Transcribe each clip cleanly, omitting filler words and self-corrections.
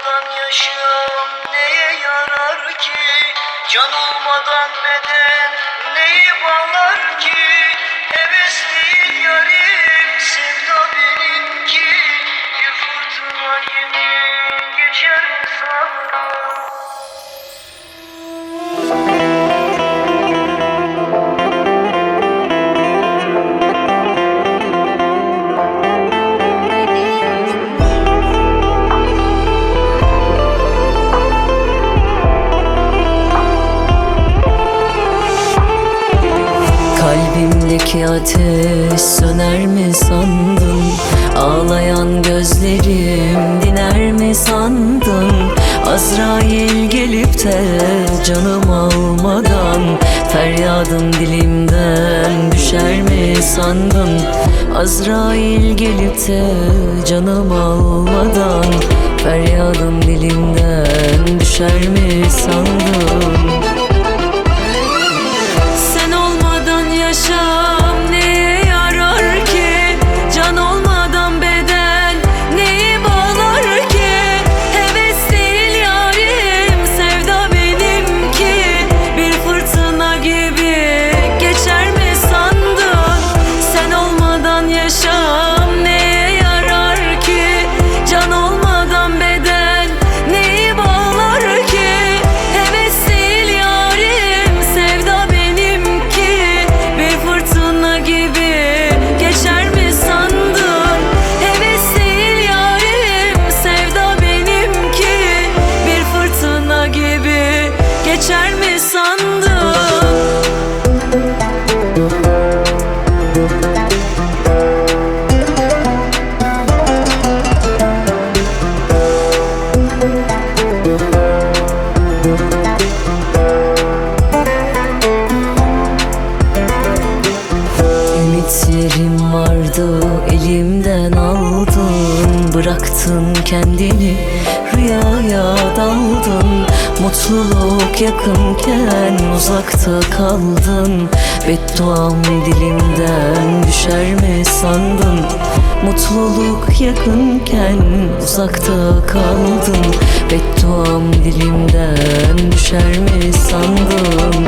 olmadan yaşam neye yarar ki? Can olmadan beden neyi bağlar ki? Heves değil yarim, sevda benimki. Bir fırtına gibi geçer mi sandın? Kalbimdeki ateş söner mi sandın? Ağlayan gözlerim diner mi sandın? Azrail gelip de canım almadan feryadım dilimden düşer mi sandın? Azrail gelip de canım almadan feryadım dilimden düşer mi sandın? Yaşam neye yarar ki? Can olmadan beden neyi bağlar ki? Heves değil yarim, sevda benimki. Bir fırtına gibi geçer mi sandın? Sen olmadan yaşam neye yarar ki? Can olmadan beden neyi bağlar ki? Heves değil yarim, sevda benimki. Bir fırtına gibi geçer mi sandın? Heves değil yarim, sevda benimki. Bir fırtına gibi geçer mi sandın? Ümitlerim vardı, elimden aldın. Bıraktın kendini, rüyaya daldın. Mutluluk yakınken uzakta kaldın. Bedduam dilimden düşer mi sandın? Mutluluk yakınken uzakta kaldın. Bedduam dilimden düşer mi sandın?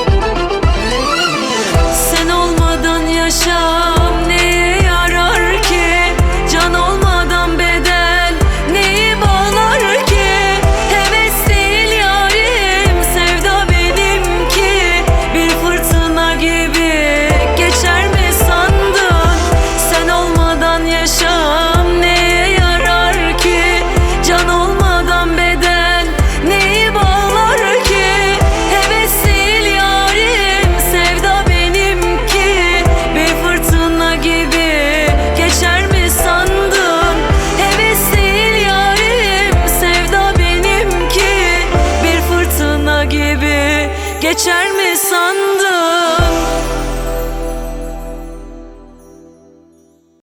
Yaşam neye yarar ki? Can olmadan beden neyi bağlar ki? Heves değil yarim, sevda benimki. Bir fırtına gibi geçer mi sandın? Sen olmadan yaşam neye yarar ki? Can olmadan beden neyi bağlar ki? Heves değil yarim, sevda benimki. Bir fırtına gibi geçer mi sandın? Heves değil yarim, sevda benimki. Bir fırtına gibi geçer mi sandın?